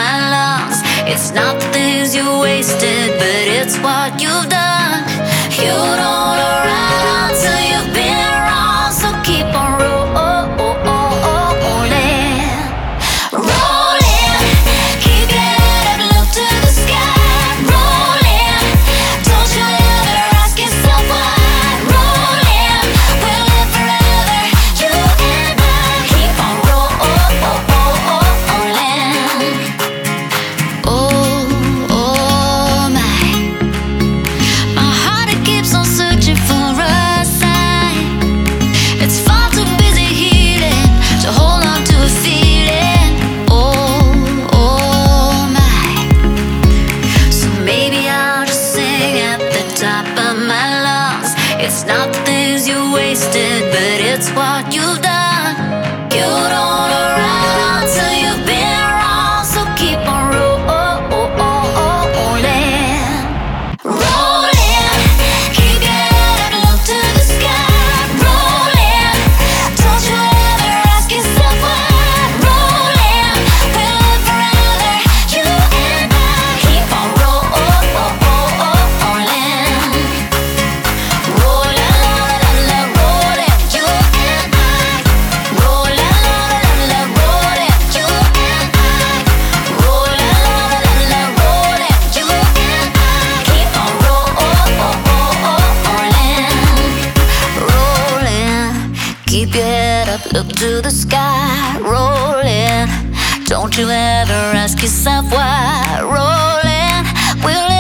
my lungs. It's not the things you wasted, but it's what you've done. You don't arrive till you've been wrong, so keep on rolling. Rolling, keep your head up, look to the sky. Rolling, don't you ever ask yourself why. Rolling, we'll live forever, you and I. Keep on rolling. Oh my heart, it keeps on searching for a sign. It's far too busy healing to hold on to a feeling. Oh my. So maybe I'll just sing at the top of my lungs. It's not the things you wasted, but it's what you've done. You don't arrive till you've been wrong, so keep on rolling. Rolling, keep your head up, look to the sky. Rolling, don't you ever ask yourself why. Rolling, we'll live forever, you and I. Keep on rolling. Roll la la la la, rolling, you and I. Roll la la la la, rolling, you and I. Roll la la la la, rolling, you and I. Keep on rolling. Keep your head up, look to the sky. Rolling, don't you ever ask yourself why. Rolling, we'll